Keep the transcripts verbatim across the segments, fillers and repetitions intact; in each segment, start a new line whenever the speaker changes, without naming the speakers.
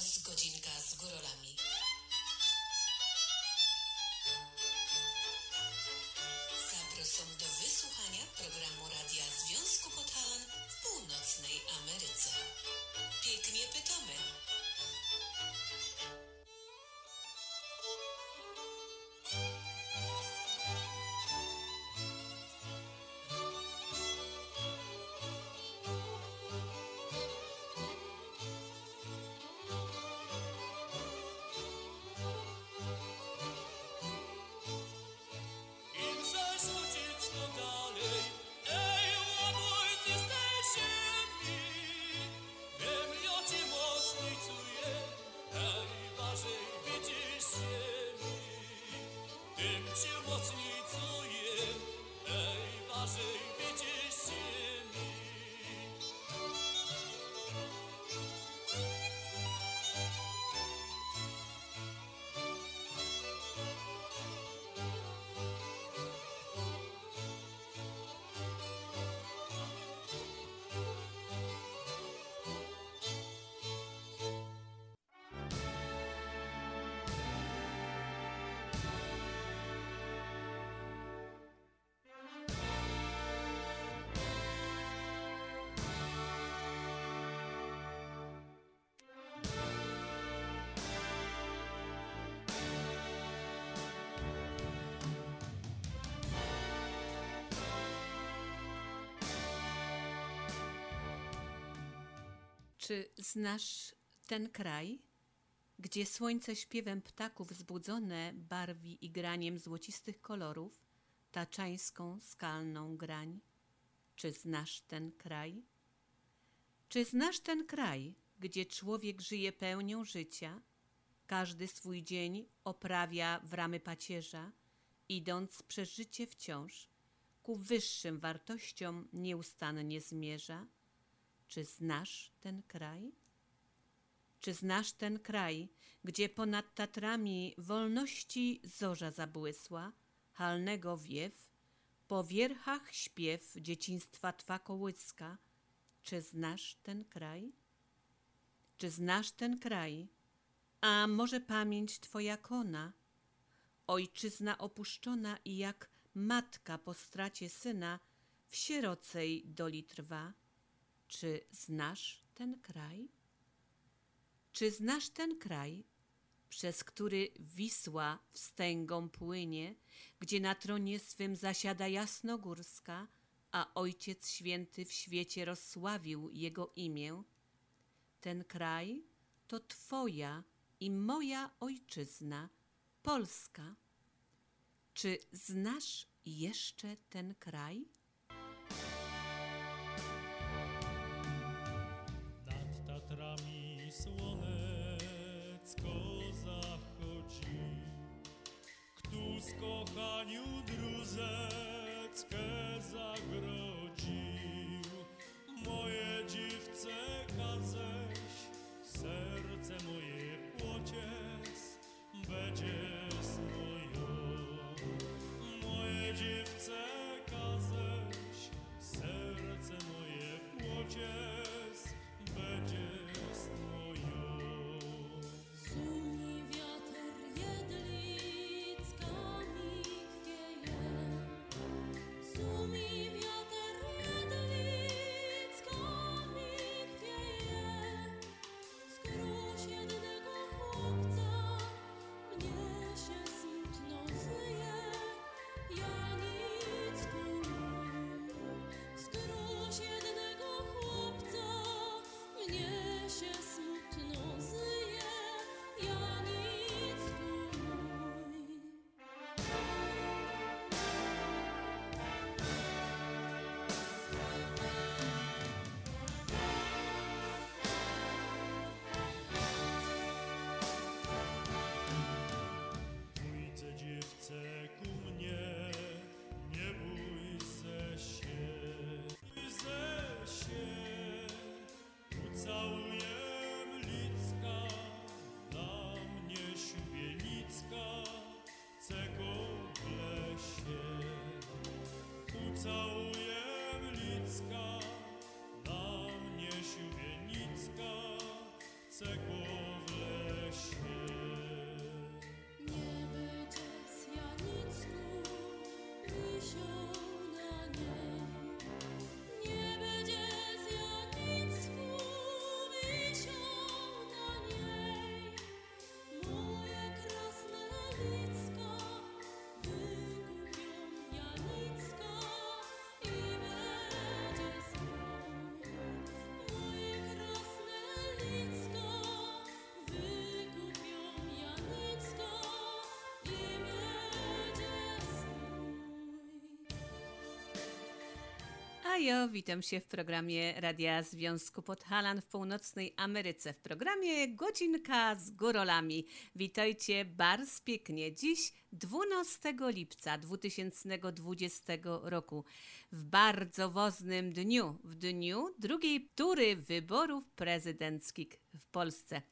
Kwadrans, godzinka z górolami. Zapraszam do wysłuchania programu Radia Związku Podhalan w północnej Ameryce. Pięknie pytamy.
Czy znasz ten kraj, gdzie słońce śpiewem ptaków wzbudzone barwi igraniem złocistych kolorów taczańską skalną grań? Czy znasz ten kraj? Czy znasz ten kraj, gdzie człowiek żyje pełnią życia, każdy swój dzień oprawia w ramy pacierza, idąc przez życie wciąż ku wyższym wartościom nieustannie zmierza? Czy znasz ten kraj? Czy znasz ten kraj, gdzie ponad Tatrami wolności zorza zabłysła, halnego wiew, po wierchach śpiew dzieciństwa twa kołyska? Czy znasz ten kraj? Czy znasz ten kraj? A może pamięć twoja kona? Ojczyzna opuszczona i jak matka po stracie syna w sierocej doli trwa. Czy znasz ten kraj? Czy znasz ten kraj, przez który Wisła wstęgą płynie, gdzie na tronie swym zasiada Jasnogórska, a Ojciec Święty w świecie rozsławił jego imię? Ten kraj to twoja i moja ojczyzna, Polska. Czy znasz jeszcze ten kraj?
Tatrami słonecko zachodzi, kto z kochaniu druzeckę zagrodził. Moje dziewczę kaześ, serce moje płocies, będziesz moją. Moje dziewczę kaześ, serce moje płocies, będziesz moją.
Sumi wiatr jedlickami chwieje, sumi wiatr jedlickami chwieje,
Hajo, witam się w programie Radia Związku Podhalan w północnej Ameryce. W programie Godzinka z Górolami. Witajcie bardzo pięknie. Dziś dwunastego lipca dwa tysiące dwudziestego roku. W bardzo woznym dniu. W dniu drugiej tury wyborów prezydenckich w Polsce.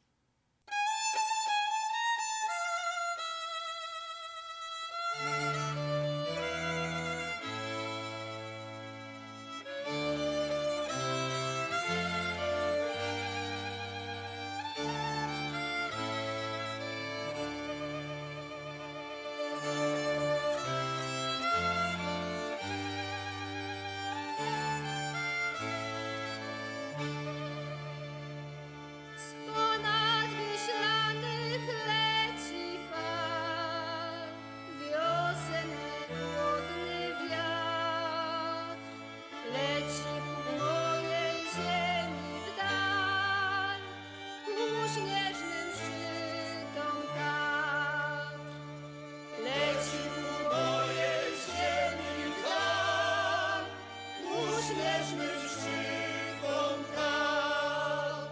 Ponad Wiślanych leci fal, wiosenny chłodny wiatr, leci ku mojej ziemi w dal, ku śnieżnym szczytom Tatr. Leci ku mojej ziemi w dal, ku śnieżnym szczytom Tatr.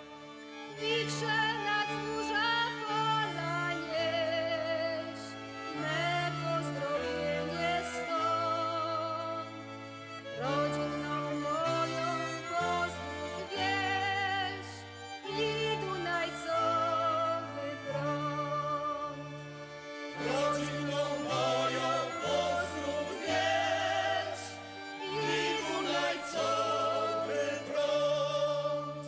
Wichrze nad wzgórza pola nieś, me pozdrowienie stąd. Rodzinną moją pozdrów wieś i Dunajcowy prąd. Rodzinną moją pozdrów wieś i Dunajcowy prąd.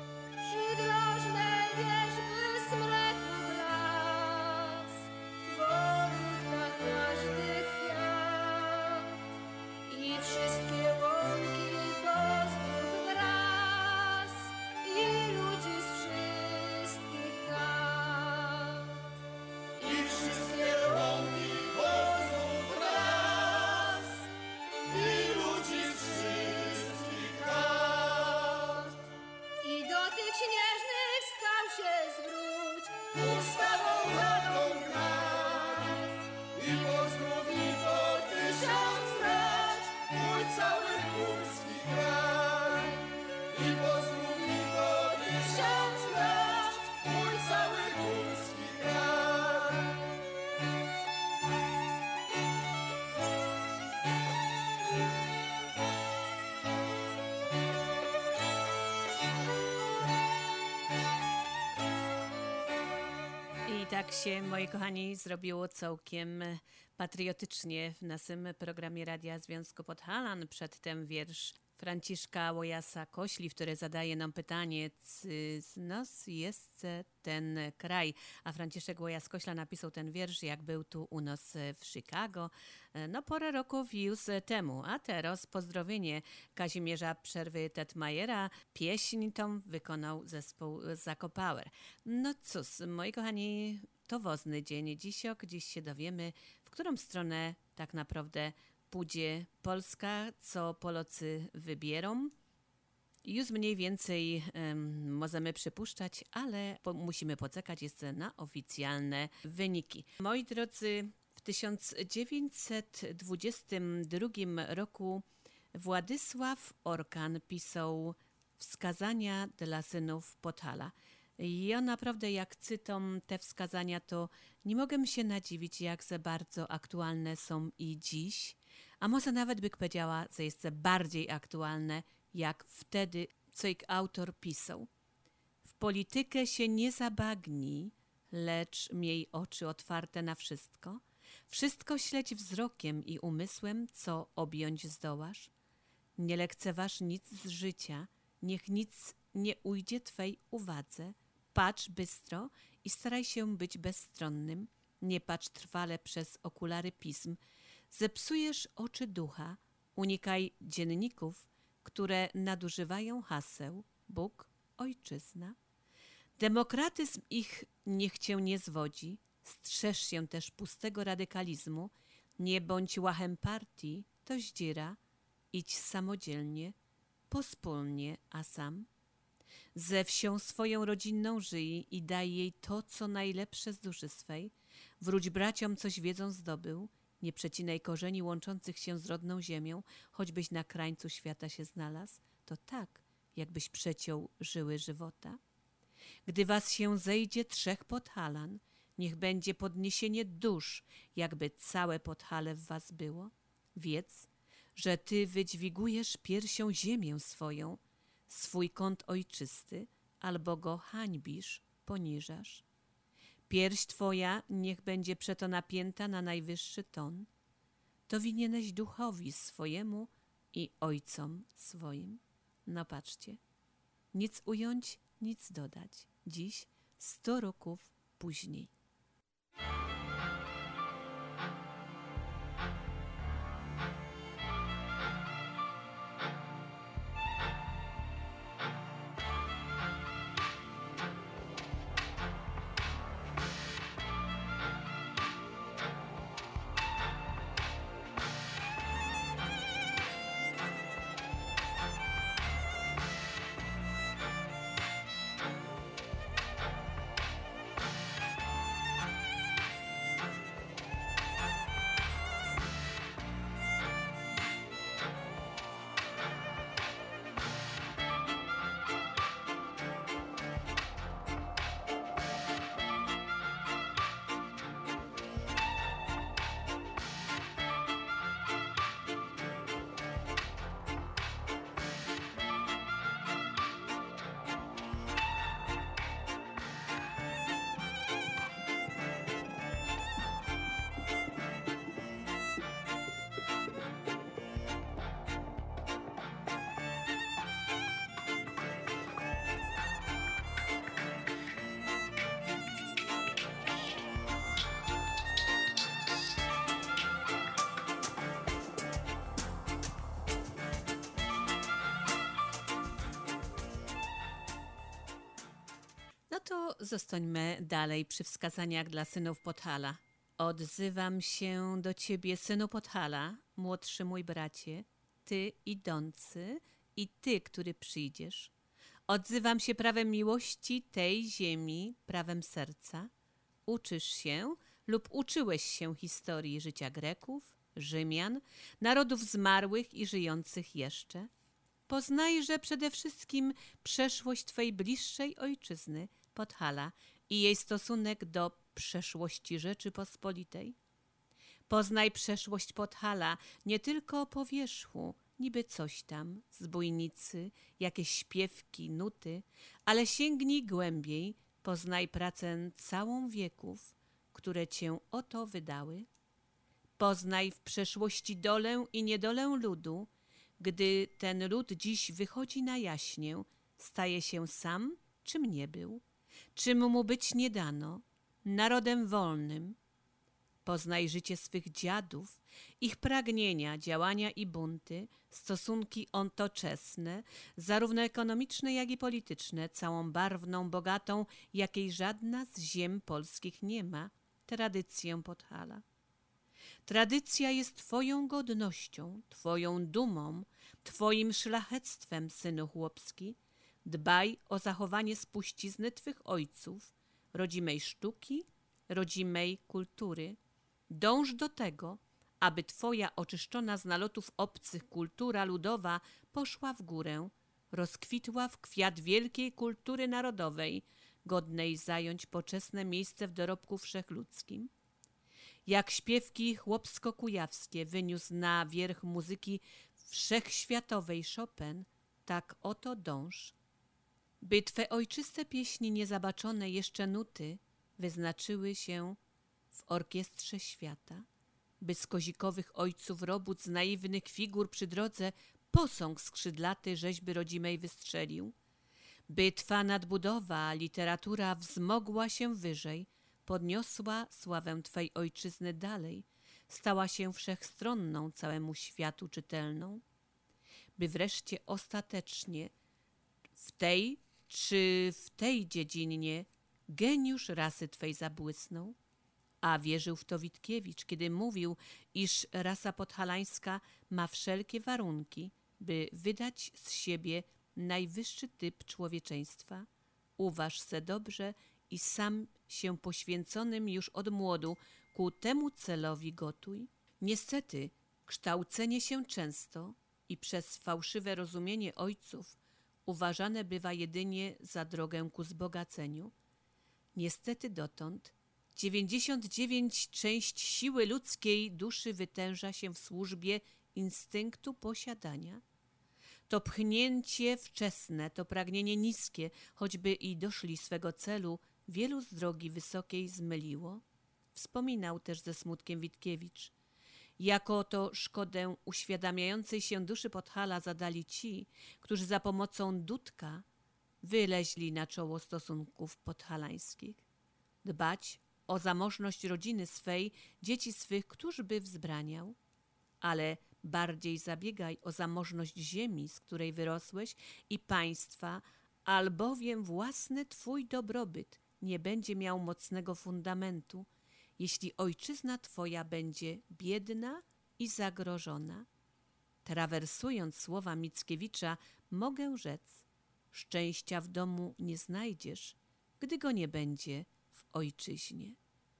Przydrożne wierzby smreków las, w ogródkach każdy kwiat i wszystkie łąki pozdrów wraz i ludzi z wszystkich chat. I wszystkie łąki pozdrów wraz i ludzi z wszystkich chat. I do tych śnieżnych skał się zwróć, ustawą ładą graj. I pozdrówni po tysiącleć mój cały górski kraj. I pozdrówni po tysiącleć mój cały górski kraj.
I tak się, moi kochani, zrobiło całkiem patriotycznie w naszym programie Radia Związku Podhalan. Przedtem wiersz Franciszka Łojasa Kośli, który zadaje nam pytanie, czy z nas jest ten kraj. A Franciszek Łojas Kośla napisał ten wiersz, jak był tu u nas w Chicago, no parę roków już temu. A teraz pozdrowienie Kazimierza Przerwy Tetmajera. Pieśń tą wykonał zespół Zakopower. No cóż, moi kochani, to wozny dzień dzisiok. Dziś się dowiemy, w którą stronę tak naprawdę pójdzie Polska, co Polacy wybierą. Już mniej więcej um, możemy przypuszczać, ale po, musimy poczekać jeszcze na oficjalne wyniki. Moi drodzy, w tysiąc dziewięćset dwudziestym drugim roku Władysław Orkan pisał wskazania dla synów Podhala. Ja naprawdę jak czytam te wskazania, to nie mogę się nadziwić, jak za bardzo aktualne są i dziś, a może nawet by powiedziała, że jest bardziej aktualne, jak wtedy, co ich autor pisał. W politykę się nie zabagni, lecz miej oczy otwarte na wszystko. Wszystko śledź wzrokiem i umysłem, co objąć zdołasz. Nie lekceważ nic z życia, niech nic nie ujdzie twej uwadze. Patrz bystro i staraj się być bezstronnym. Nie patrz trwale przez okulary pism. Zepsujesz oczy ducha. Unikaj dzienników, które nadużywają haseł Bóg, ojczyzna. Demokratyzm ich niech cię nie zwodzi. Strzeż się też pustego radykalizmu. Nie bądź łachem partii, to zdziera. Idź samodzielnie, pospólnie, a sam. Ze wsią swoją rodzinną żyj i daj jej to, co najlepsze z duszy swej. Wróć braciom, coś wiedzą zdobył Nie przecinaj korzeni łączących się z rodną ziemią, choćbyś na krańcu świata się znalazł, to tak, jakbyś przeciął żyły żywota. Gdy was się zejdzie trzech Podhalan, niech będzie podniesienie dusz, jakby całe Podhale w was było. Wiedz, że ty wydźwigujesz piersią ziemię swoją, swój kąt ojczysty, albo go hańbisz, poniżasz. Pierś twoja niech będzie przeto napięta na najwyższy ton. To winieneś duchowi swojemu i ojcom swoim. No patrzcie, nic ująć, nic dodać. Dziś sto roków później. No to zostańmy dalej przy wskazaniach dla synów Podhala. Odzywam się do ciebie, synu Podhala, młodszy mój bracie, ty idący i ty, który przyjdziesz. Odzywam się prawem miłości tej ziemi, prawem serca. Uczysz się lub uczyłeś się historii życia Greków, Rzymian, narodów zmarłych i żyjących jeszcze. Poznajże przede wszystkim przeszłość twej bliższej ojczyzny, Podhala, i jej stosunek do przeszłości Rzeczypospolitej. Poznaj przeszłość Podhala nie tylko po wierzchu, niby coś tam, zbójnicy, jakieś śpiewki, nuty, ale sięgnij głębiej, poznaj pracę całą wieków, które cię o to wydały. Poznaj w przeszłości dolę i niedolę ludu, gdy ten lud dziś wychodzi na jaśnię, staje się sam, czym nie był, czym mu być nie dano, narodem wolnym. Poznaj życie swych dziadów, ich pragnienia, działania i bunty, stosunki ontoczesne, zarówno ekonomiczne, jak i polityczne, całą barwną, bogatą, jakiej żadna z ziem polskich nie ma, tradycję Podhala. Tradycja jest twoją godnością, twoją dumą, twoim szlachectwem, synu chłopski. Dbaj o zachowanie spuścizny twych ojców, rodzimej sztuki, rodzimej kultury. Dąż do tego, aby twoja oczyszczona z nalotów obcych kultura ludowa poszła w górę, rozkwitła w kwiat wielkiej kultury narodowej, godnej zająć poczesne miejsce w dorobku wszechludzkim. Jak śpiewki chłopsko-kujawskie wyniósł na wierch muzyki wszechświatowej Chopin, tak oto dąż. By twe ojczyste pieśni niezabaczone jeszcze nuty wyznaczyły się w orkiestrze świata, by z kozikowych ojców robót, z naiwnych figur przy drodze posąg skrzydlaty rzeźby rodzimej wystrzelił, by twa nadbudowa, literatura wzmogła się wyżej, podniosła sławę twej ojczyzny dalej, stała się wszechstronną całemu światu czytelną, by wreszcie ostatecznie w tej czy w tej dziedzinie geniusz rasy twej zabłysnął. A wierzył w to Witkiewicz, kiedy mówił, iż rasa podhalańska ma wszelkie warunki, by wydać z siebie najwyższy typ człowieczeństwa. Uważ se dobrze i sam się poświęconym już od młodu ku temu celowi gotuj. Niestety, kształcenie się często i przez fałszywe rozumienie ojców uważane bywa jedynie za drogę ku wzbogaceniu. Niestety dotąd dziewięćdziesiąt dziewięć część siły ludzkiej duszy wytęża się w służbie instynktu posiadania. To pchnięcie wczesne, to pragnienie niskie, choćby i doszli swego celu, wielu z drogi wysokiej zmyliło. Wspominał też ze smutkiem Witkiewicz. Jako to szkodę uświadamiającej się duszy Podhala zadali ci, którzy za pomocą Dudka wyleźli na czoło stosunków podhalańskich. Dbać o zamożność rodziny swej, dzieci swych, któż by wzbraniał? Ale bardziej zabiegaj o zamożność ziemi, z której wyrosłeś, i państwa, albowiem własny twój dobrobyt nie będzie miał mocnego fundamentu, jeśli ojczyzna twoja będzie biedna i zagrożona. Trawersując słowa Mickiewicza, mogę rzec, szczęścia w domu nie znajdziesz, gdy go nie będzie w ojczyźnie.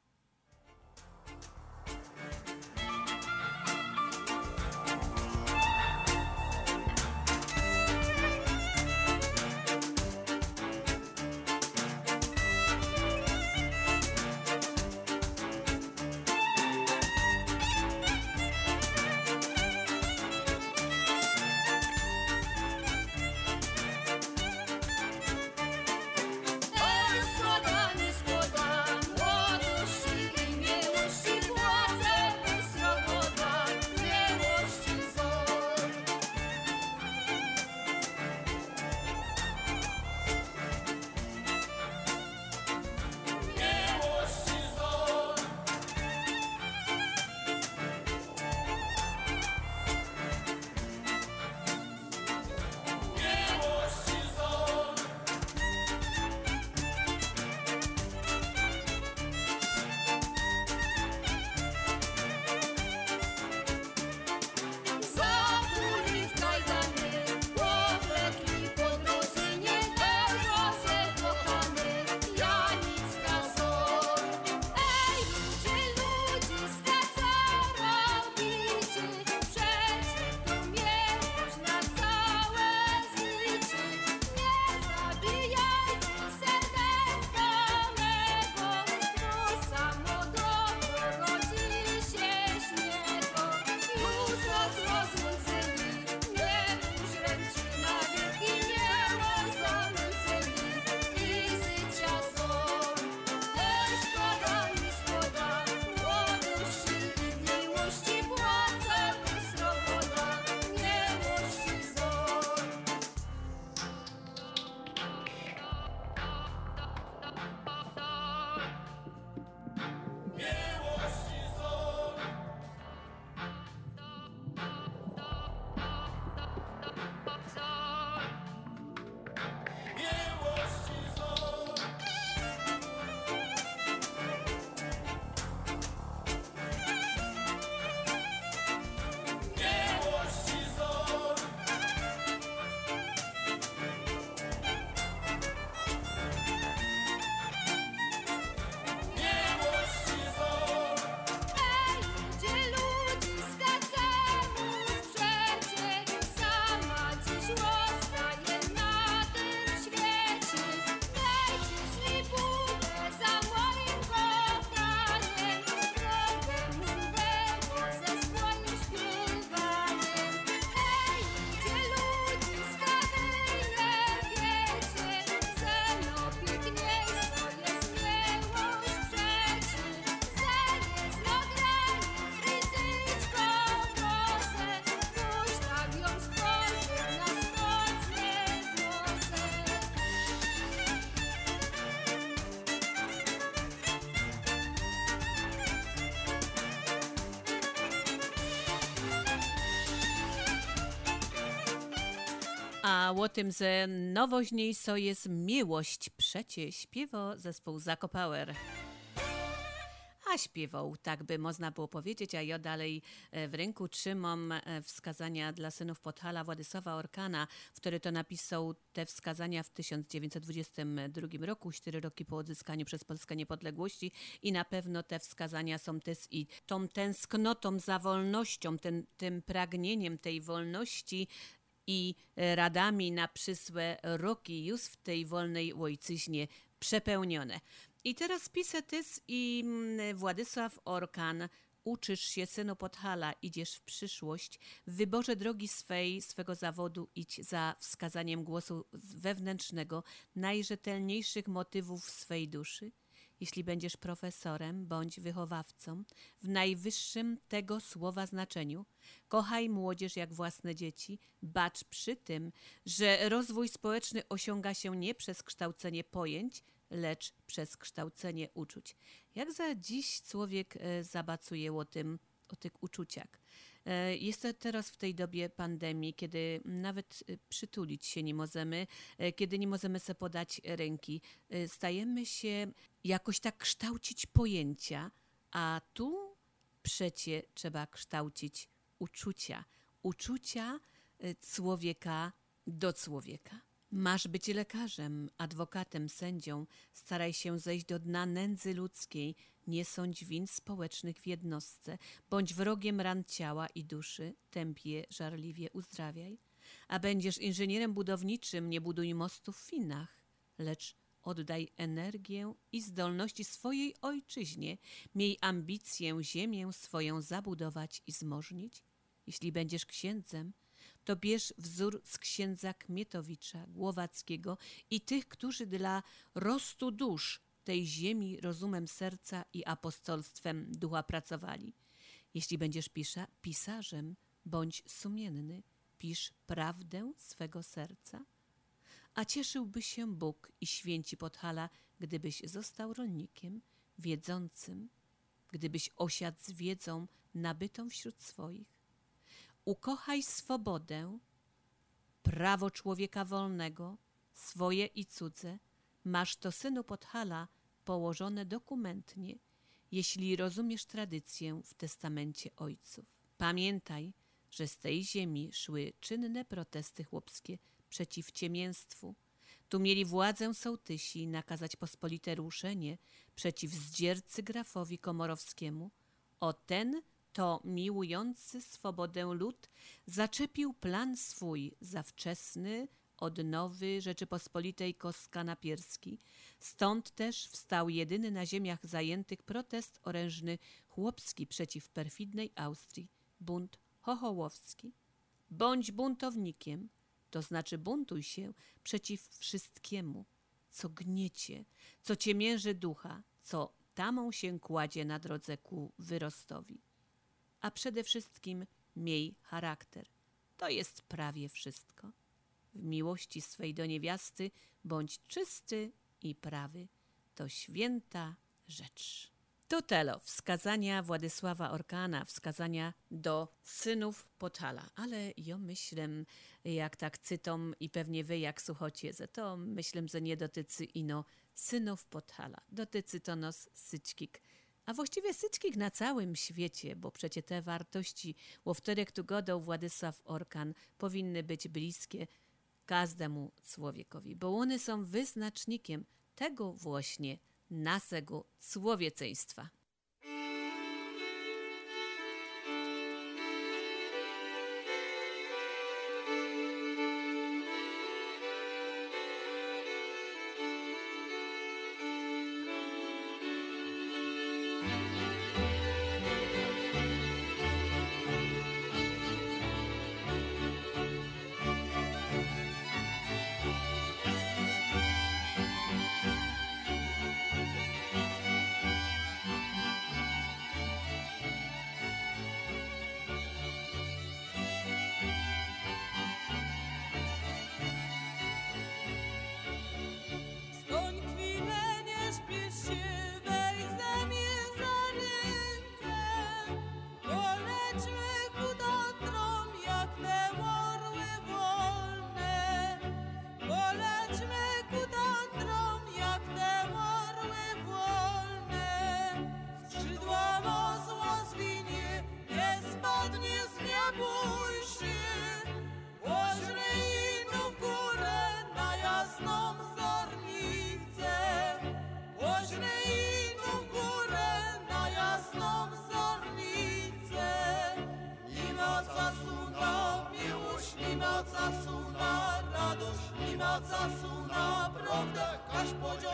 A o tym, że nowoźniej so jest miłość przecie, śpiewa zespół Zakopauer. A zaśpiewał, tak by można było powiedzieć, a ja dalej w ręku trzymam wskazania dla synów Podhala Władysława Orkana, który to napisał te wskazania w tysiąc dziewięćset dwudziestym drugim roku, cztery roki po odzyskaniu przez Polskę niepodległości i na pewno te wskazania są też i tą tęsknotą za wolnością, ten, tym pragnieniem tej wolności i radami na przyszłe roki już w tej wolnej ojczyźnie przepełnione. I teraz pisze też i Władysław Orkan: uczysz się, synu Podhala, idziesz w przyszłość, w wyborze drogi swej, swego zawodu idź za wskazaniem głosu wewnętrznego, najrzetelniejszych motywów swej duszy. Jeśli będziesz profesorem bądź wychowawcą, w najwyższym tego słowa znaczeniu, kochaj młodzież jak własne dzieci, bacz przy tym, że rozwój społeczny osiąga się nie przez kształcenie pojęć, lecz przez kształcenie uczuć. Jak za dziś człowiek e, zabacuje o tym, o tych uczuciach. E, jest to teraz w tej dobie pandemii, kiedy nawet e, przytulić się nie możemy, e, kiedy nie możemy sobie podać ręki. E, stajemy się jakoś tak kształcić pojęcia, a tu przecie trzeba kształcić uczucia. Uczucia e, człowieka do człowieka. Masz być lekarzem, adwokatem, sędzią, staraj się zejść do dna nędzy ludzkiej, nie sądź win społecznych w jednostce, bądź wrogiem ran ciała i duszy, tępie, żarliwie uzdrawiaj. A będziesz inżynierem budowniczym, nie buduj mostów w Finach, lecz oddaj energię i zdolności swojej ojczyźnie, miej ambicję ziemię swoją zabudować i zmożnić. Jeśli będziesz księdzem, to bierz wzór z księdza Kmietowicza, Głowackiego i tych, którzy dla rostu dusz tej ziemi rozumem serca i apostolstwem ducha pracowali. Jeśli będziesz pisza, pisarzem, bądź sumienny, pisz prawdę swego serca. A cieszyłby się Bóg i święci Podhala, gdybyś został rolnikiem, wiedzącym, gdybyś osiadł z wiedzą nabytą wśród swoich. Ukochaj swobodę, prawo człowieka wolnego, swoje i cudze. Masz to, synu Podhala, położone dokumentnie, jeśli rozumiesz tradycję w testamencie ojców. Pamiętaj, że z tej ziemi szły czynne protesty chłopskie przeciw ciemięstwu. Tu mieli władzę sołtysi nakazać pospolite ruszenie przeciw zdziercy grafowi komorowskiemu. O ten to miłujący swobodę lud zaczepił plan swój zawczesny, odnowy Rzeczypospolitej Koska-Napierski. Stąd też wstał jedyny na ziemiach zajętych protest orężny chłopski przeciw perfidnej Austrii, bunt chochołowski. Bądź buntownikiem, to znaczy buntuj się przeciw wszystkiemu, co gniecie, co ciemięży ducha, co tamą się kładzie na drodze ku wyrostowi. A przede wszystkim miej charakter. To jest prawie wszystko. W miłości swej do niewiasty bądź czysty i prawy. To święta rzecz. To telo wskazania Władysława Orkana, wskazania do synów Podhala. Ale ja myślę, jak tak cytom i pewnie wy jak słuchacie, to myślę, że nie dotyczy ino synów Podhala. Dotyczy to nos syćkik. A właściwie syćkik na całym świecie, bo przecie te wartości, o których tu godał Władysław Orkan, powinny być bliskie każdemu człowiekowi, bo one są wyznacznikiem tego właśnie naszego człowieczeństwa.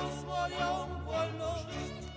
swoją wolność.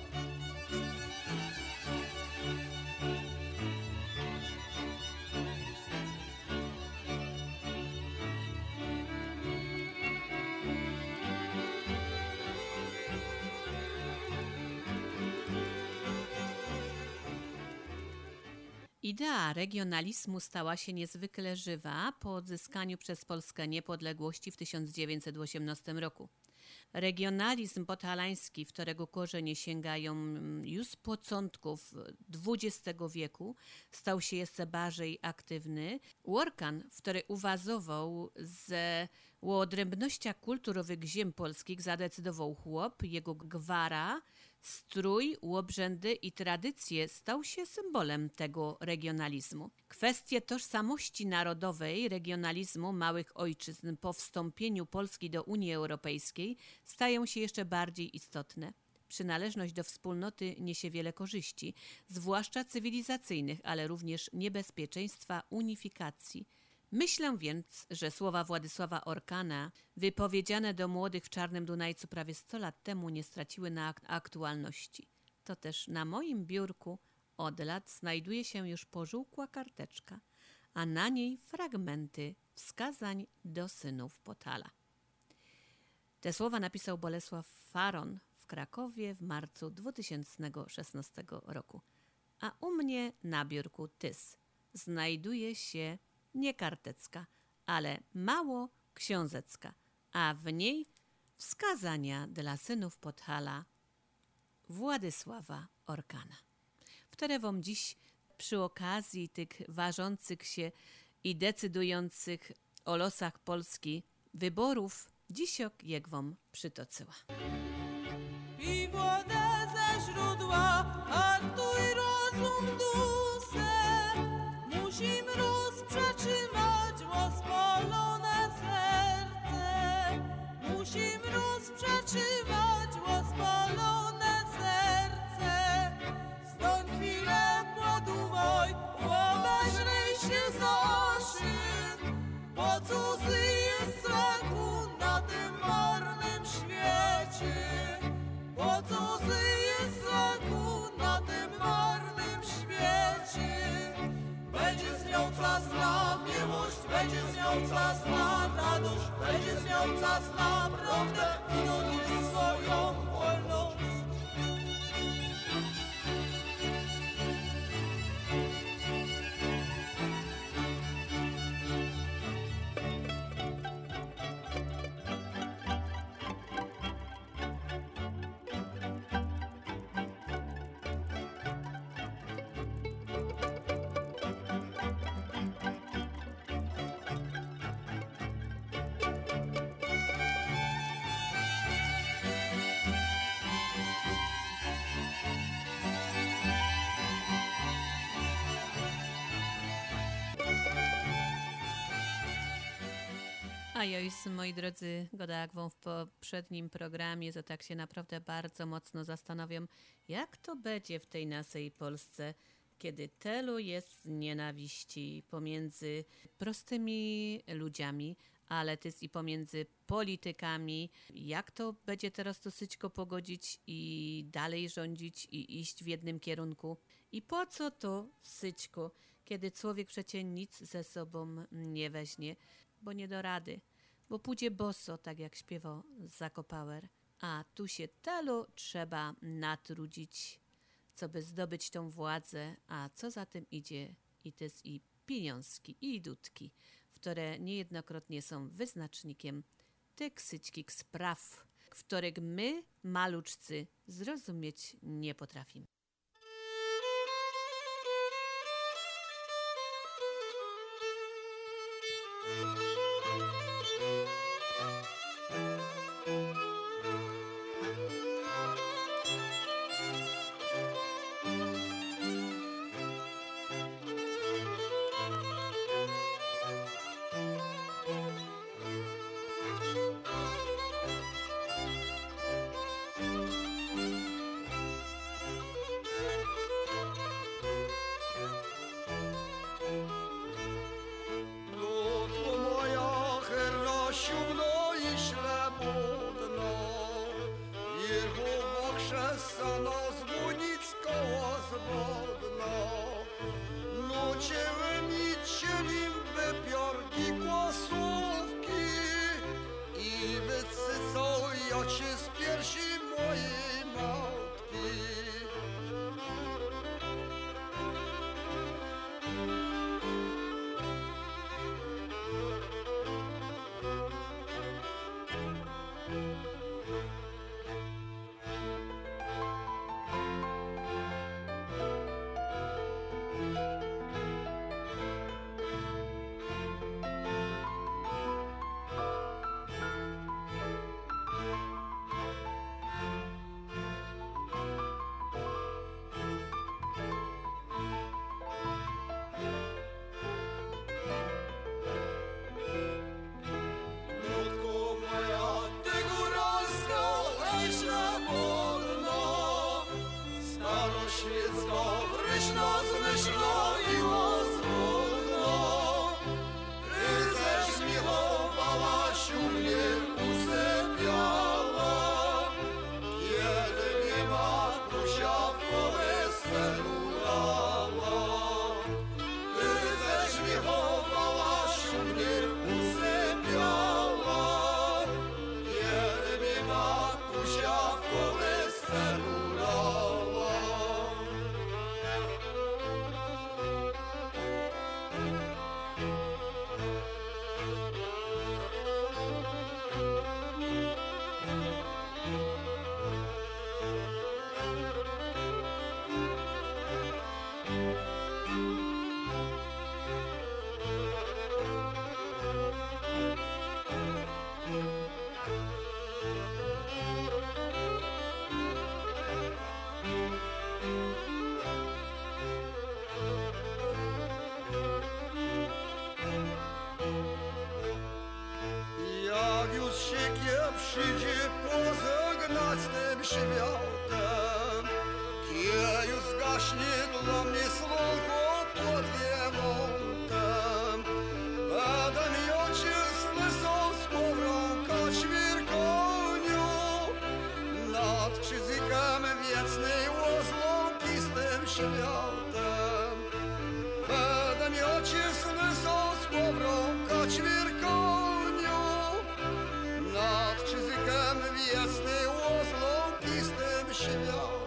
Idea regionalizmu stała się niezwykle żywa po odzyskaniu przez Polskę niepodległości w tysiąc dziewięćset osiemnastym roku. Regionalizm podhalański, w którego korzenie sięgają już z początków dwudziestego wieku, stał się jeszcze bardziej aktywny. Orkan, który uważał, że o odrębnościach kulturowych ziem polskich zadecydował chłop, jego gwara, strój, obrzędy i tradycje stał się symbolem tego regionalizmu. Kwestie tożsamości narodowej regionalizmu małych ojczyzn po wstąpieniu Polski do Unii Europejskiej stają się jeszcze bardziej istotne. Przynależność do wspólnoty niesie wiele korzyści, zwłaszcza cywilizacyjnych, ale również niebezpieczeństwa unifikacji. Myślę więc, że słowa Władysława Orkana, wypowiedziane do młodych w Czarnym Dunajcu prawie sto lat temu, nie straciły na aktualności. To też na moim biurku od lat znajduje się już pożółkła karteczka, a na niej fragmenty wskazań do synów Podhala. Te słowa napisał Bolesław Faron w Krakowie w marcu dwa tysiące szesnastego roku. A u mnie na biurku Tys znajduje się nie kartecka, ale mało książecka, a w niej wskazania dla synów Podhala Władysława Orkana, które wam dziś przy okazji tych ważących się i decydujących o losach Polski wyborów dzisiok jak wam przytoczyła.
Pij wodę ze źródła, hartuj rozum dusę. Musim rozprzetrzymać rozpalone serce. Musim rozprzetrzymać rozpalone serce. Stoń chwilę, poduwaj, obejrzyj się za oszy. Po cudzy jest strachu na tym marnym świecie. Po cudzy jest strachu na tym marnym świecie. Będzie z nią czasna miłość, będzie z nią czasna radość, będzie z nią czasna prawda i donieść swoją wolność.
A ja już, moi drodzy, jak wam w poprzednim programie, to tak się naprawdę bardzo mocno zastanawiam, jak to będzie w tej naszej Polsce, kiedy tylu jest nienawiści pomiędzy prostymi ludziami, ale też i pomiędzy politykami. Jak to będzie teraz to syćko pogodzić i dalej rządzić i iść w jednym kierunku? I po co to syćko, kiedy człowiek przecie nic ze sobą nie weźmie, bo nie do rady, bo pójdzie boso, tak jak śpiewał Zakopauer. A tu się tylu trzeba natrudzić, co by zdobyć tą władzę, a co za tym idzie i też i pieniążki, i dudki, które niejednokrotnie są wyznacznikiem tych syćkich spraw, których my, maluczcy, zrozumieć nie potrafimy.
Wierchowo krzesano zmunic koło zwodno. Nuciły mi cielim wypiorki kłosówki i wycycą jocie z piersi mojej matki. Przyjdzie pożegnać tym światem, kiedy już zgaśnie dla mnie słonko pod wiemontem. Będę miocie z lysowską w rąkach ćwierkoniu, nad krzyżykiem wiecznej łozłąki z tym światem. Będę miocie z lysowską w rąkach ćwierkoniu, nad krzyżykiem wiecznej łozłąki z tym światem.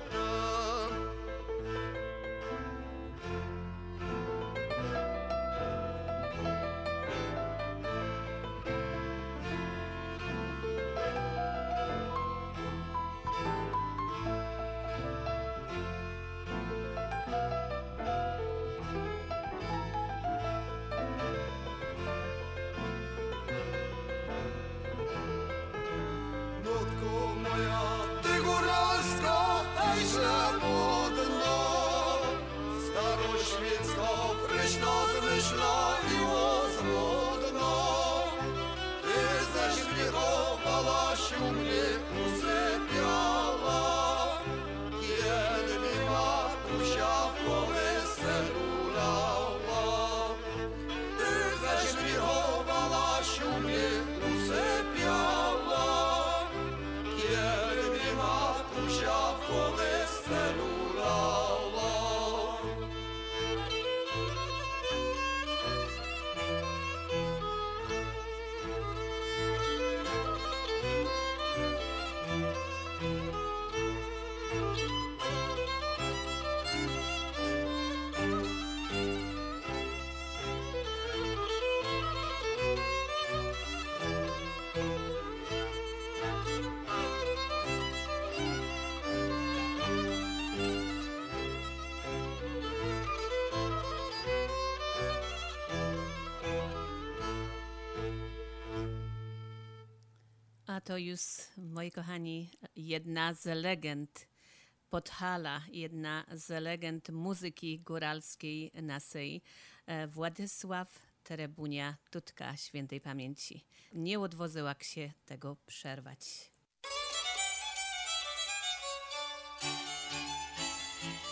A to już, moi kochani, jedna z legend Podhala, jedna z legend muzyki góralskiej naszej, Władysław Terebunia Tutka świętej pamięci. Nie odwozyła się tego przerwać.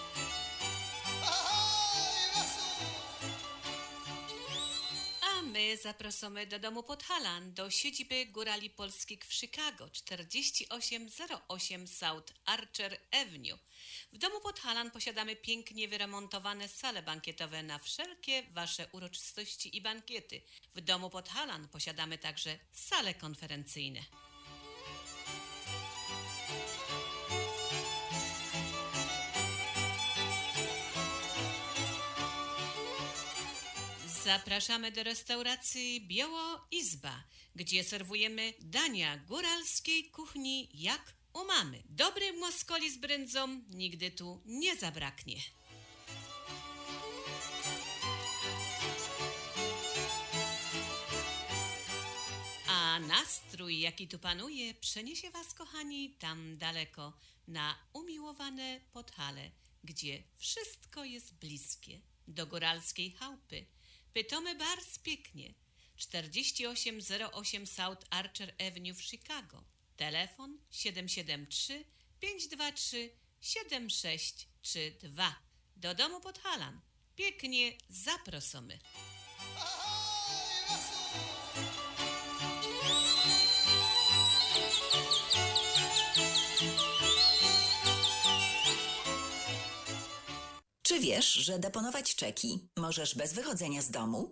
A my
zapraszamy do domu Podhalan, do siedziby Górali Polskich w Chicago, czterdzieści osiem zero osiem South Archer Avenue. W domu Podhalan posiadamy pięknie wyremontowane sale bankietowe na wszelkie Wasze uroczystości i bankiety. W domu Podhalan posiadamy także sale konferencyjne. Zapraszamy do restauracji Biało Izba, gdzie serwujemy dania góralskiej kuchni jak u mamy. Dobry moskoli z brędzą nigdy tu nie zabraknie. A nastrój, jaki tu panuje, przeniesie Was, kochani, tam daleko, na umiłowane Podhale, gdzie wszystko jest bliskie, do góralskiej chałupy. Pytomy bardzo pięknie. czterdzieści osiem zero osiem South Archer Avenue w Chicago. Telefon siedem siedem trzy pięć dwa trzy siedem sześć trzy dwa. Do domu Podhalan. Pięknie zaprosimy.
Czy wiesz, że deponować czeki możesz bez wychodzenia z domu?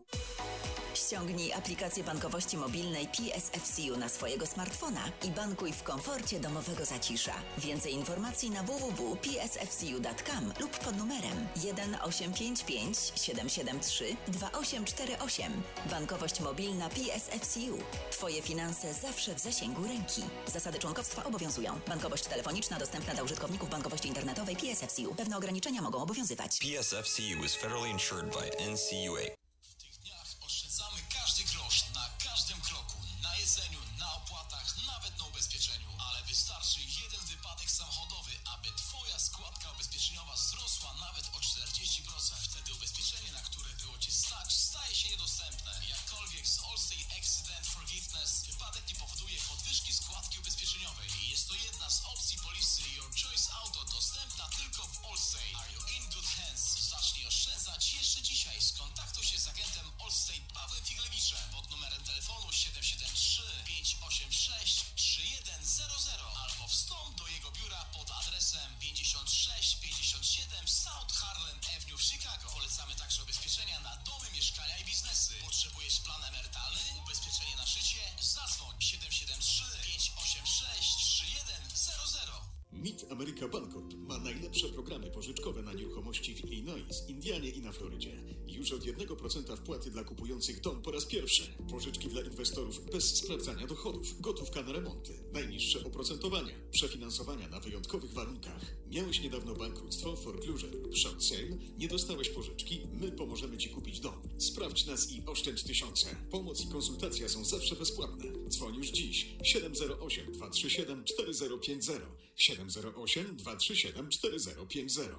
Ściągnij aplikację bankowości mobilnej P S F C U na swojego smartfona i bankuj w komforcie domowego zacisza. Więcej informacji na w w w kropka p s f c u kropka com lub pod numerem jeden osiem pięć pięć siedem siedem trzy dwa osiem cztery osiem. Bankowość mobilna P S F C U. Twoje finanse zawsze w zasięgu ręki. Zasady członkostwa obowiązują. Bankowość telefoniczna dostępna dla użytkowników bankowości internetowej P S F C U. Pewne ograniczenia mogą obowiązywać.
P S F C U is federally insured by N C U A.
Oszczędzamy każdy grosz na każdym kroku, na jedzeniu, na opłatach, nawet na ubezpieczeniu. Ale wystarczy jeden wypadek samochodowy, aby Twoja składka ubezpieczeniowa wzrosła nawet o czterdzieści procent. Wtedy ubezpieczenie, na które było Cię stać, staje się niedostępne. Jakkolwiek z Allstate Accident Forgiveness wypadek nie powoduje podwyżki składki ubezpieczeniowej. Jest to jedna z opcji polisy Your Choice Auto, dostępna tylko w Allstate. Are you in good hands? Zacznij oszczędzać jeszcze dzisiaj. Skontaktuj się z agentem Allstate Pawłem Figlewiczem pod numerem telefonu siedem siedem trzy pięć osiem sześć trzy jeden zero zero albo wstąp do jego biura pod adresem pięćdziesiąt sześć pięćdziesiąt siedem South Harlem Avenue w Chicago. Polecamy także ubezpieczenia na domy, mieszkania i biznesy. Potrzebujesz plan emerytalny? Ubezpieczenie na życie? Zadzwoń siedem siedem trzy pięć osiem sześć trzy jeden zero zero.
Mid America Bancorp ma najlepsze programy pożyczkowe na nieruchomości w Illinois, Indianie i na Florydzie. Już od jednego procenta wpłaty dla kupujących dom po raz pierwszy. Pożyczki dla inwestorów bez sprawdzania dochodów. Gotówka na remonty. Najniższe oprocentowania. Przefinansowania na wyjątkowych warunkach. Miałeś niedawno bankructwo, foreclosure lub short sale? Nie dostałeś pożyczki? My pomożemy Ci kupić dom. Sprawdź nas i oszczędź tysiące. Pomoc i konsultacja są zawsze bezpłatne. Dzwoń już dziś. siedem zero osiem dwa trzy siedem cztery zero pięć zero. siedem zero osiem dwa trzy siedem cztery zero pięć zero.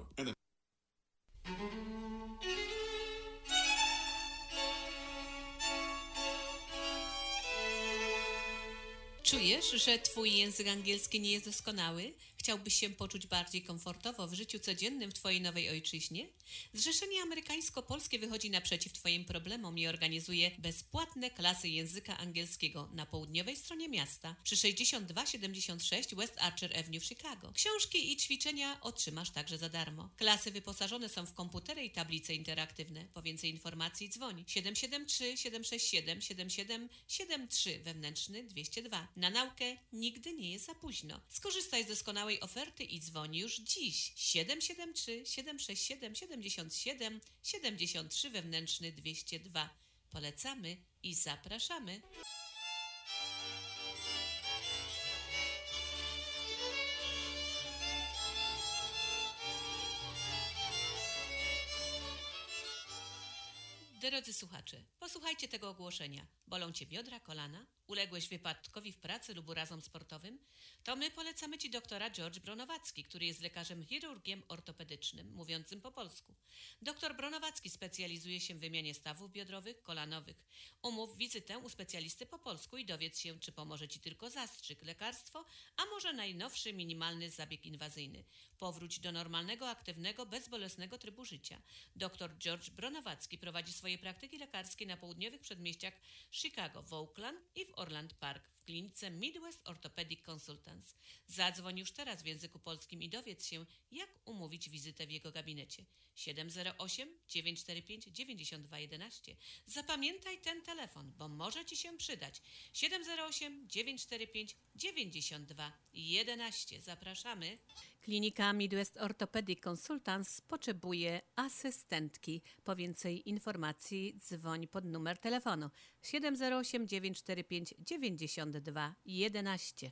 Czujesz, że Twój język angielski nie jest doskonały? Chciałbyś się poczuć bardziej komfortowo w życiu codziennym w Twojej nowej ojczyźnie? Zrzeszenie Amerykańsko-Polskie wychodzi naprzeciw Twoim problemom i organizuje bezpłatne klasy języka angielskiego na południowej stronie miasta przy sześćdziesiąt dwa siedemdziesiąt sześć West Archer Avenue w Chicago. Książki i ćwiczenia otrzymasz także za darmo. Klasy wyposażone są w komputery i tablice interaktywne. Po więcej informacji dzwoń siedem siedem trzy siedem sześć siedem siedem siedem siedem trzy wewnętrzny dwieście dwa. Na naukę nigdy nie jest za późno. Skorzystaj z doskonałej oferty i dzwoń już dziś. siedem siedem trzy siedem sześć siedem siedem siedem siedem trzy wewnętrzny dwieście dwa. Polecamy i zapraszamy. Drodzy słuchacze, posłuchajcie tego ogłoszenia. Bolą Cię biodra, kolana? Uległeś wypadkowi w pracy lub urazom sportowym? To my polecamy Ci doktora George Bronowacki, który jest lekarzem chirurgiem ortopedycznym, mówiącym po polsku. Doktor Bronowacki specjalizuje się w wymianie stawów biodrowych, kolanowych. Umów wizytę u specjalisty po polsku i dowiedz się, czy pomoże Ci tylko zastrzyk, lekarstwo, a może najnowszy minimalny zabieg inwazyjny. Powróć do normalnego, aktywnego, bezbolesnego trybu życia. Doktor George Bronowacki prowadzi swoje swoje praktyki lekarskie na południowych przedmieściach Chicago, w Oakland i w Orland Park w klinice Midwest Orthopedic Consultants. Zadzwoń już teraz w języku polskim i dowiedz się, jak umówić wizytę w jego gabinecie. siedem zero osiem, dziewięć cztery pięć, dziewięć dwa jeden jeden. Zapamiętaj ten telefon, bo może Ci się przydać. siedem zero osiem, dziewięć cztery pięć, dziewięć dwa jeden jeden. Zapraszamy. Klinika Midwest Orthopedic Consultants potrzebuje asystentki. Po więcej informacji dzwoń pod numer telefonu siedem zero osiem, dziewięć cztery pięć, dziewięć dwa jeden jeden.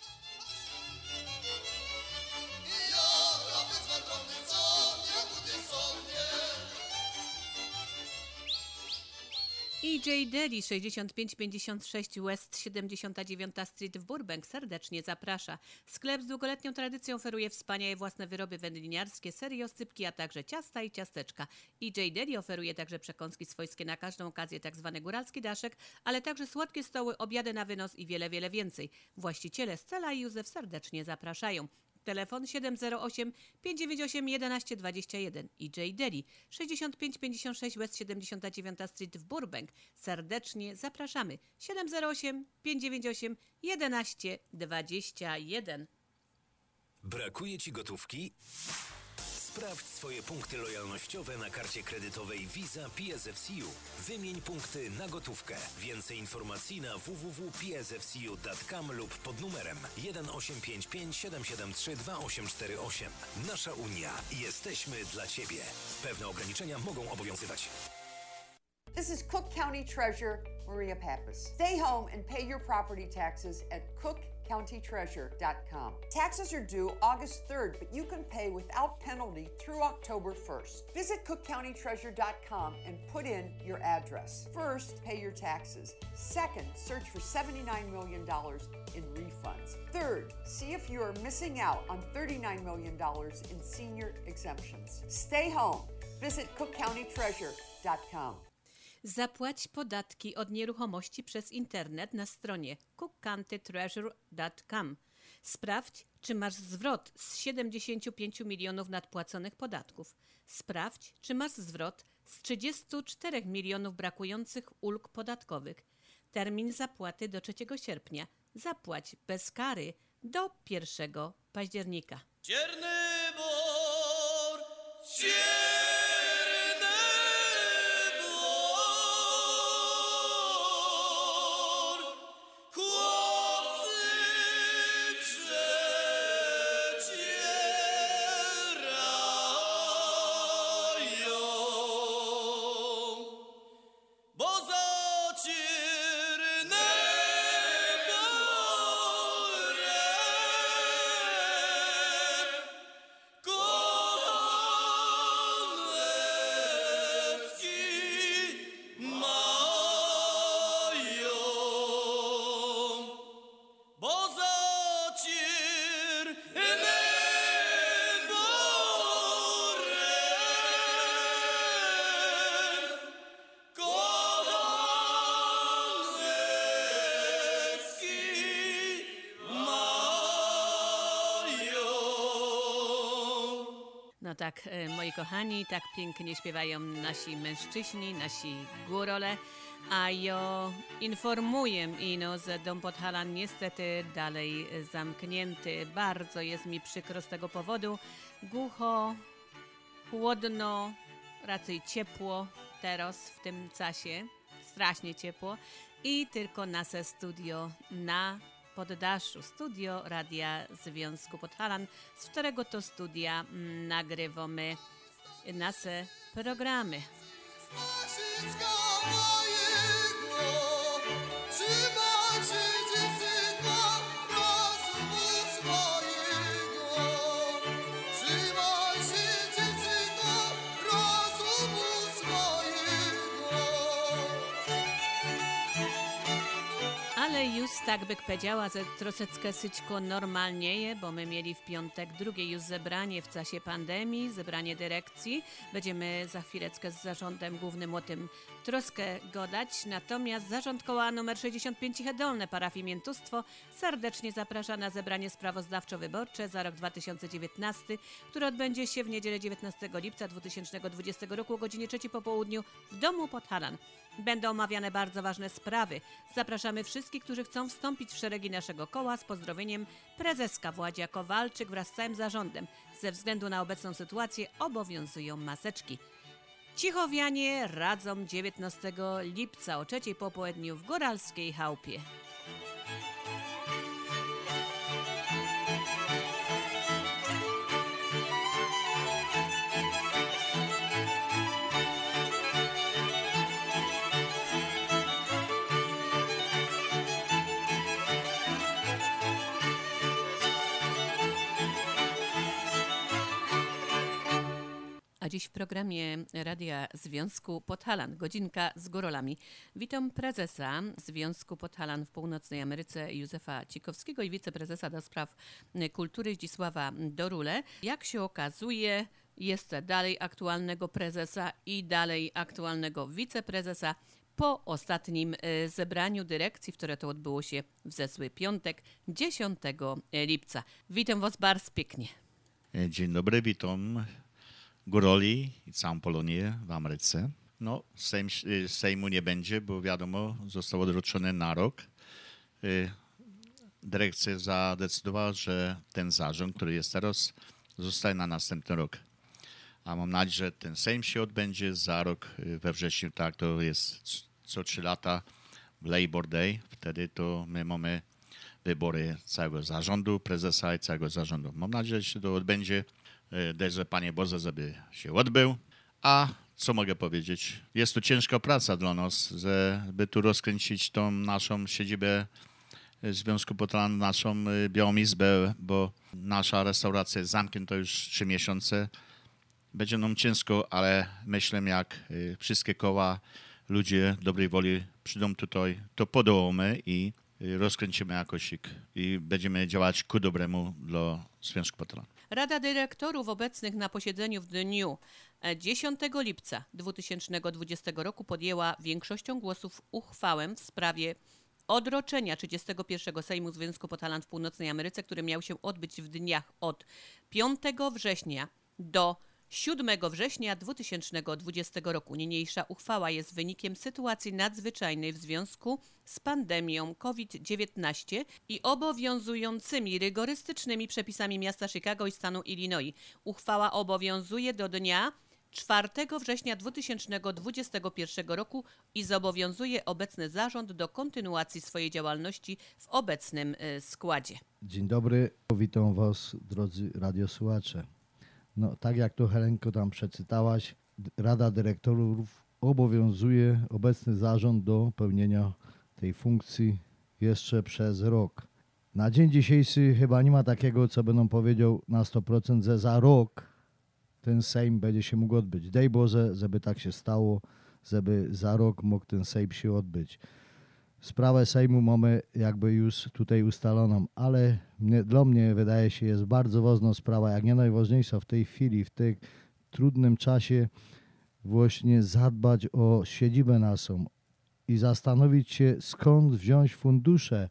E J Deli sześćdziesiąt pięć pięćdziesiąt sześć West siedemdziesiąta dziewiąta Street w Burbank serdecznie zaprasza. Sklep z długoletnią tradycją oferuje wspaniałe własne wyroby wędliniarskie, serie oscypki, a także ciasta i ciasteczka. E J Deli oferuje także przekąski swojskie na każdą okazję, tak zwany góralski daszek, ale także słodkie stoły, obiady na wynos i wiele, wiele więcej. Właściciele Stella i Józef serdecznie zapraszają. Telefon siedem zero osiem, pięć dziewięć osiem, jedenaście dwadzieścia jeden. E J Deli sześćdziesiąt pięć pięćdziesiąt sześć West siedemdziesiąta dziewiąta Street w Burbank. Serdecznie zapraszamy. siedem zero osiem, pięć dziewięć osiem, jedenaście dwadzieścia jeden.
Brakuje Ci gotówki? Sprawdź swoje punkty lojalnościowe na karcie kredytowej Visa P S F C U. Wymień punkty na gotówkę. Więcej informacji na w w w kropka p s f c u kropka com lub pod numerem jeden osiem pięć pięć siedem siedem trzy dwa osiem cztery osiem. Nasza Unia. Jesteśmy dla Ciebie. Pewne ograniczenia mogą obowiązywać.
This is Cook County Treasurer Maria Pappas. Stay home and pay your property taxes at cook county treasurer dot com. Taxes are due August third, but you can pay without penalty through October first. Visit cook county treasurer dot com and put in your address. First, pay your taxes. Second, search for seventy-nine million dollars in refunds. Third, see if you are missing out on thirty-nine million dollars in senior exemptions. Stay home. Visit cook county treasurer dot com.
Zapłać podatki od nieruchomości przez internet na stronie cook county treasurer dot com. Sprawdź, czy masz zwrot z siedemdziesięciu pięciu milionów nadpłaconych podatków. Sprawdź, czy masz zwrot z trzydziestu czterech milionów brakujących ulg podatkowych. Termin zapłaty do trzeciego sierpnia. Zapłać bez kary do pierwszego października.
Cierny bor, cier...
No tak, moi kochani, tak pięknie śpiewają nasi mężczyźni, nasi górole, a ja informuję ino, że Dom Podhalan niestety dalej zamknięty. Bardzo jest mi przykro z tego powodu. Głucho, chłodno, raczej ciepło teraz w tym czasie, strasznie ciepło i tylko nasze studio na poddaszu, studio Radia Związku Podhalan, z którego to studia m, nagrywamy nasze programy. Ale już tak bych powiedziała, że troszeczkę syćko normalnieje, bo my mieli w piątek drugie już zebranie w czasie pandemii, zebranie dyrekcji. Będziemy za chwileczkę z zarządem głównym o tym troszkę gadać. Natomiast zarząd koła numer sześćdziesiąt pięć Hedolne parafii Miętustwo serdecznie zaprasza na zebranie sprawozdawczo-wyborcze za rok dwa tysiące dziewiętnasty, które odbędzie się w niedzielę dziewiętnastego lipca dwa tysiące dwudziestego roku o godzinie trzeciej po południu w domu Podhalan. Będą omawiane bardzo ważne sprawy. Zapraszamy wszystkich, którzy chcą wstąpić w szeregi naszego koła z pozdrowieniem prezeska Władzia Kowalczyk wraz z całym zarządem. Ze względu na obecną sytuację obowiązują maseczki. Cichowianie radzą dziewiętnastego lipca o trzeciej po południu w Góralskiej Chałupie. A dziś w programie Radia Związku Podhalan, godzinka z górolami. Witam prezesa Związku Podhalan w Północnej Ameryce Józefa Cikowskiego i wiceprezesa do spraw kultury Zdzisława Dorule. Jak się okazuje, jest dalej aktualnego prezesa i dalej aktualnego wiceprezesa po ostatnim zebraniu dyrekcji, które to odbyło się w zeszły piątek, dziesiątego lipca. Witam was bardzo pięknie.
Dzień dobry, witam góroli i całą Polonię w Ameryce. No, sejm, Sejmu nie będzie, bo wiadomo, został odroczony na rok. Dyrekcja zadecydowała, że ten zarząd, który jest teraz, zostaje na następny rok. A mam nadzieję, że ten Sejm się odbędzie za rok we wrześniu. Tak, to jest co trzy lata Labor Day. Wtedy to my mamy wybory całego zarządu, prezesa i całego zarządu. Mam nadzieję, że się to odbędzie. Dajże Panie Boże, żeby się odbył. A co mogę powiedzieć? Jest to ciężka praca dla nas, żeby tu rozkręcić tą naszą siedzibę Związku Podhalan, naszą Białą Izbę, bo nasza restauracja jest zamknięta już trzy miesiące. Będzie nam ciężko, ale myślę, jak wszystkie koła, ludzie dobrej woli przyjdą tutaj, to podołamy i rozkręcimy jakoś i będziemy działać ku dobremu dla Związku Podhalan.
Rada Dyrektorów obecnych na posiedzeniu w dniu dziesiątego lipca dwa tysiące dwudziestego roku podjęła większością głosów uchwałę w sprawie odroczenia trzydziestego pierwszego Sejmu Związku Podhalan w Północnej Ameryce, który miał się odbyć w dniach od piątego września do siódmego września dwa tysiące dwudziestego roku. Niniejsza uchwała jest wynikiem sytuacji nadzwyczajnej w związku z pandemią COVID dziewiętnaście i obowiązującymi rygorystycznymi przepisami miasta Chicago i stanu Illinois. Uchwała obowiązuje do dnia czwartego września dwa tysiące dwudziestego pierwszego roku i zobowiązuje obecny zarząd do kontynuacji swojej działalności w obecnym składzie.
Dzień dobry, witam Was, drodzy radiosłuchacze. No, tak jak to Helenko tam przeczytałaś, Rada Dyrektorów obowiązuje obecny zarząd do pełnienia tej funkcji jeszcze przez rok. Na dzień dzisiejszy chyba nie ma takiego, co będą powiedział na sto procent, że za rok ten Sejm będzie się mógł odbyć. Daj Boże, żeby tak się stało, żeby za rok mógł ten Sejm się odbyć. Sprawę Sejmu mamy jakby już tutaj ustaloną, ale mnie, dla mnie wydaje się jest bardzo ważna sprawa, jak nie najważniejsza w tej chwili, w tym trudnym czasie właśnie zadbać o siedzibę naszą i zastanowić się, skąd wziąć fundusze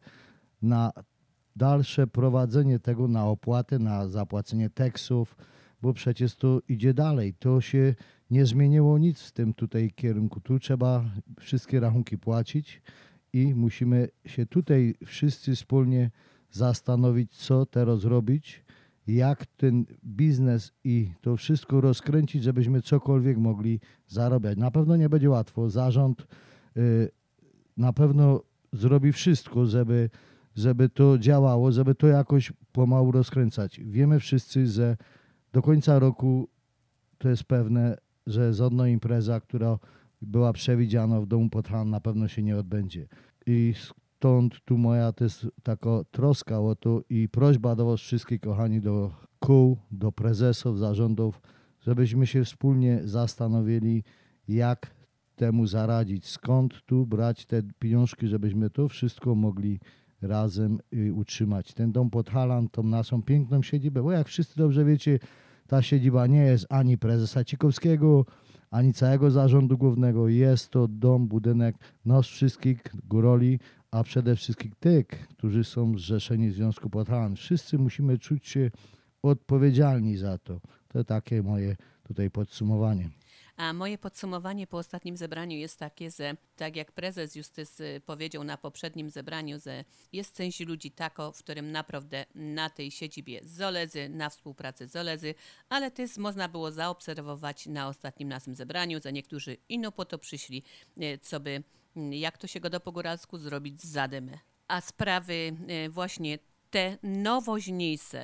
na dalsze prowadzenie tego, na opłaty, na zapłacenie taksów, bo przecież to idzie dalej. To się nie zmieniło nic w tym tutaj kierunku. Tu trzeba wszystkie rachunki płacić. I musimy się tutaj wszyscy wspólnie zastanowić, co teraz robić, jak ten biznes i to wszystko rozkręcić, żebyśmy cokolwiek mogli zarabiać. Na pewno nie będzie łatwo. Zarząd y, na pewno zrobi wszystko, żeby, żeby to działało, żeby to jakoś pomału rozkręcać. Wiemy wszyscy, że do końca roku to jest pewne, że żadna impreza, która była przewidziana w domu Podhalan, na pewno się nie odbędzie. I stąd tu moja też taka troska o to i prośba do Was wszystkich, kochani, do kół, do prezesów, zarządów, żebyśmy się wspólnie zastanowili, jak temu zaradzić, skąd tu brać te pieniążki, żebyśmy to wszystko mogli razem y, utrzymać ten dom pod Halan, tą naszą piękną siedzibę, bo jak wszyscy dobrze wiecie, ta siedziba nie jest ani prezesa Cikowskiego, ani całego zarządu głównego. Jest to dom, budynek nas wszystkich góroli, a przede wszystkim tych, którzy są zrzeszeni w Związku Podhalan. Wszyscy musimy czuć się odpowiedzialni za to. To takie moje tutaj podsumowanie.
A moje podsumowanie po ostatnim zebraniu jest takie, że tak jak prezes Justys powiedział na poprzednim zebraniu, że jest część ludzi tako, w którym naprawdę na tej siedzibie zolezy, na współpracy zolezy, ale też można było zaobserwować na ostatnim naszym zebraniu, że niektórzy ino po to przyszli, co by, jak to się go do po góralsku, zrobić zadymy. A sprawy właśnie te nowoźniejsze,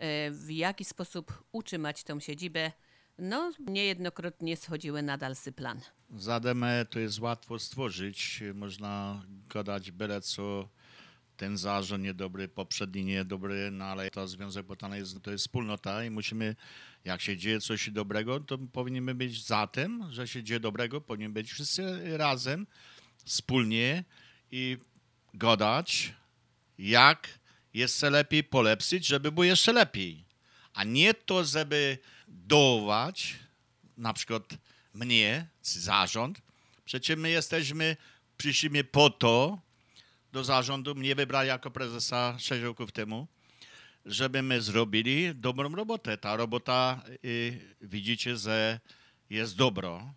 w jaki sposób utrzymać tą siedzibę, no, niejednokrotnie schodziły na dalszy plan.
Zademę to jest łatwo stworzyć. Można gadać byle co, ten zarząd niedobry, poprzedni niedobry, no ale to Związek Podhalan jest, to jest wspólnota i musimy, jak się dzieje coś dobrego, to powinniśmy być za tym, że się dzieje dobrego, powinniśmy być wszyscy razem, wspólnie i gadać, jak jeszcze lepiej polepszyć, żeby było jeszcze lepiej. A nie to, żeby dołować, na przykład mnie, zarząd. Przecież my jesteśmy, przyszliśmy po to do zarządu, mnie wybrali jako prezesa sześć roków temu, żeby my zrobili dobrą robotę. Ta robota, y, widzicie, że jest dobro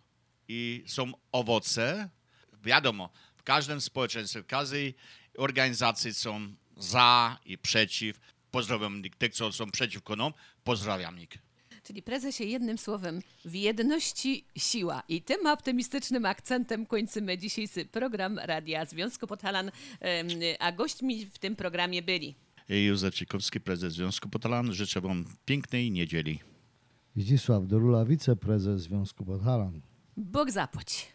i są owoce. Wiadomo, w każdym społeczeństwie, w każdej organizacji są za i przeciw. Pozdrawiam tych, co są przeciwko nam. Pozdrawiam ich.
Czyli prezesie, jednym słowem, w jedności siła. I tym optymistycznym akcentem kończymy dzisiejszy program Radia Związku Podhalan, a gośćmi w tym programie byli
Józef Cikowski, prezes Związku Podhalan. Życzę wam pięknej niedzieli.
Zdzisław Dorula, wiceprezes Związku Podhalan.
Bóg zapłać.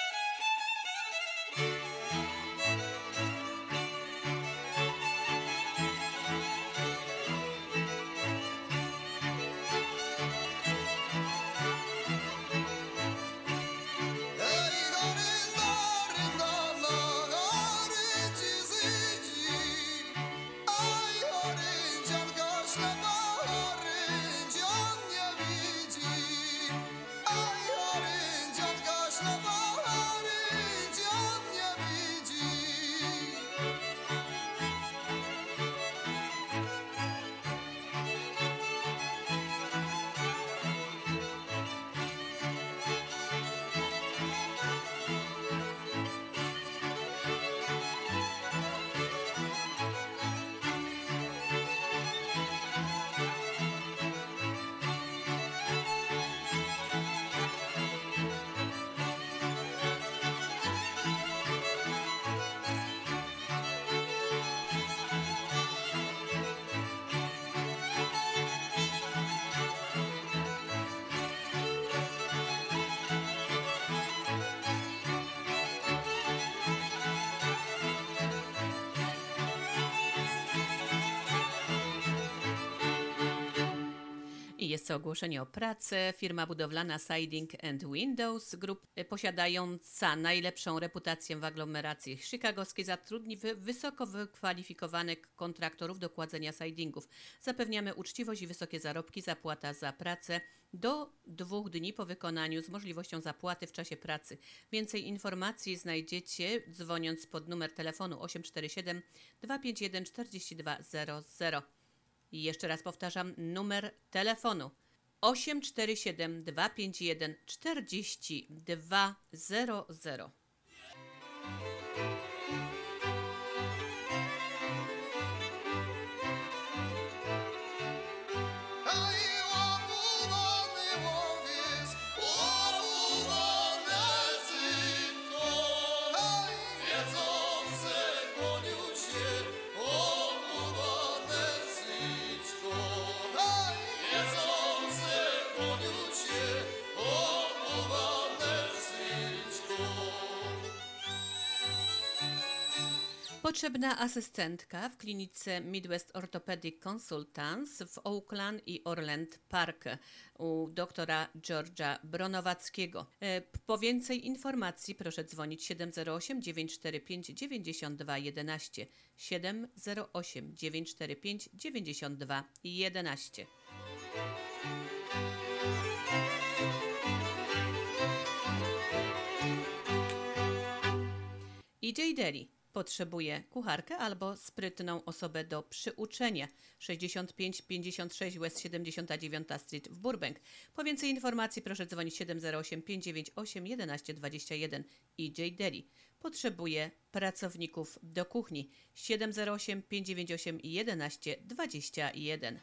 Jest to ogłoszenie o pracę. Firma budowlana Siding and Windows Group, posiadająca najlepszą reputację w aglomeracji chicagowskiej, zatrudni wysoko wykwalifikowanych kontraktorów do kładzenia sidingów. Zapewniamy uczciwość i wysokie zarobki, zapłata za pracę do dwóch dni po wykonaniu z możliwością zapłaty w czasie pracy. Więcej informacji znajdziecie dzwoniąc pod numer telefonu osiem cztery siedem, dwa pięć jeden, cztery dwa zero zero. I jeszcze raz powtarzam, numer telefonu osiem cztery siedem, dwa pięć jeden, cztery dwa zero zero.
O,
Potrzebna asystentka w klinice Midwest Orthopedic Consultants w Oakland i Orland Park u doktora George'a Bronowackiego. Po więcej informacji proszę dzwonić siedem zero osiem dziewięć cztery pięć dziewięć dwa jeden jeden, siedem zero osiem dziewięć cztery pięć dziewięć dwa jeden jeden. E J Deli potrzebuje kucharkę albo sprytną osobę do przyuczenia. sześćdziesiąt pięć pięćdziesiąt sześć West siedemdziesiąta dziewiąta Street w Burbank. Po więcej informacji proszę dzwonić siedem zero osiem pięć dziewięć osiem jedenaście dwadzieścia jeden. E J Deli potrzebuje pracowników do kuchni. siedem zero osiem pięć dziewięć osiem jedenaście dwadzieścia jeden.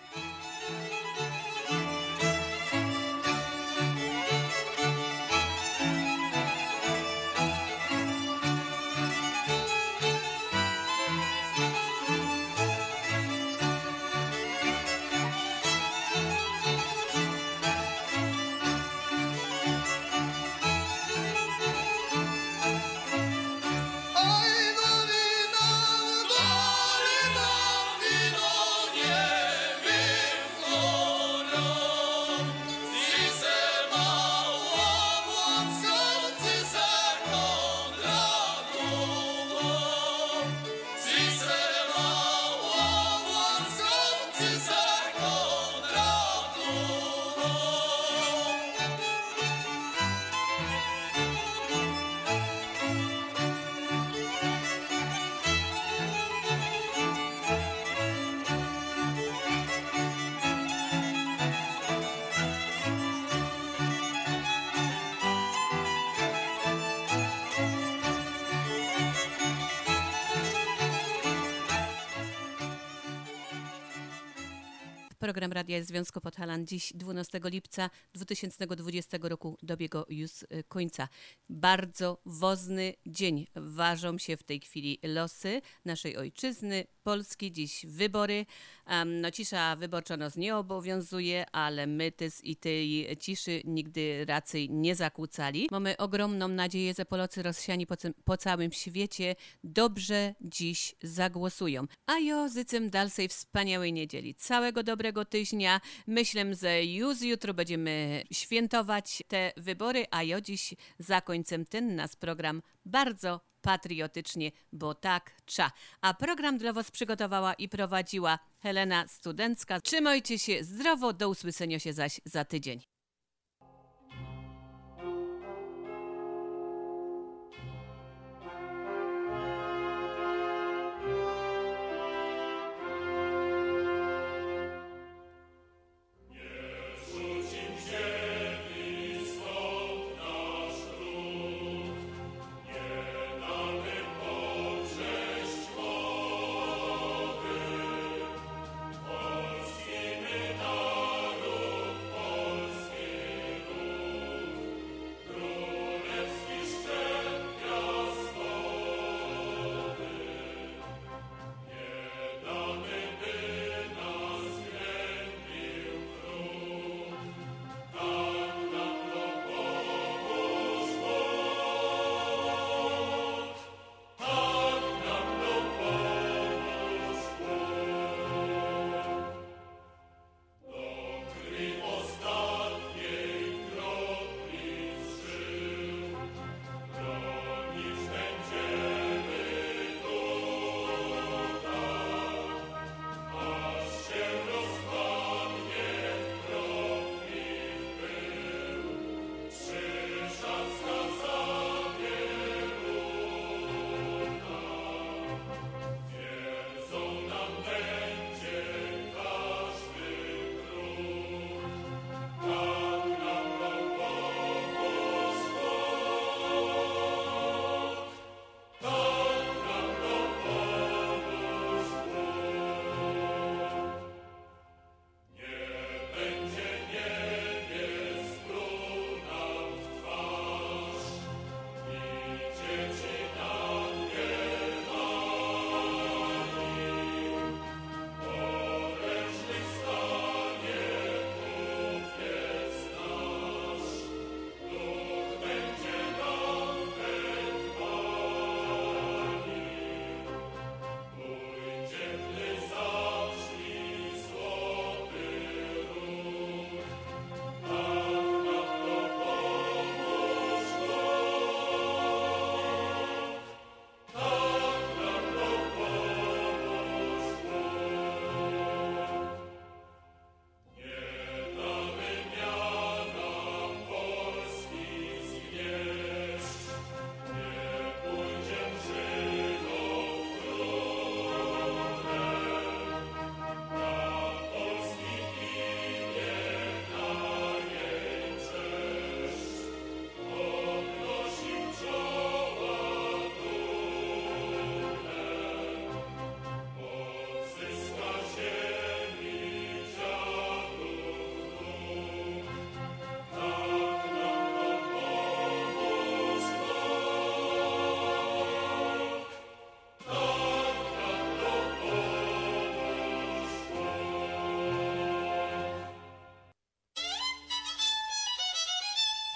Program Radia Związku Podhalan dziś dwunastego lipca dwa tysiące dwudziestego roku dobiegł już końca. Bardzo wozny dzień. Ważą się w tej chwili losy naszej ojczyzny, Polski. Dziś wybory. Um, no cisza wyborcza nas nie obowiązuje, ale my też i tej ciszy nigdy raczej nie zakłócali. Mamy ogromną nadzieję, że Polacy rozsiani po, po całym świecie dobrze dziś zagłosują. A ja życzę dalszej wspaniałej niedzieli. Całego dobrego tygodnia. Myślę, że już jutro będziemy świętować te wybory, a ja dziś zakończę ten nasz program bardzo patriotycznie, bo tak trza. A program dla Was przygotowała i prowadziła Helena Studencka. Trzymajcie się zdrowo, do usłyszenia się zaś za tydzień.
Polski my naród, Polski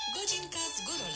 Godzinka z górą.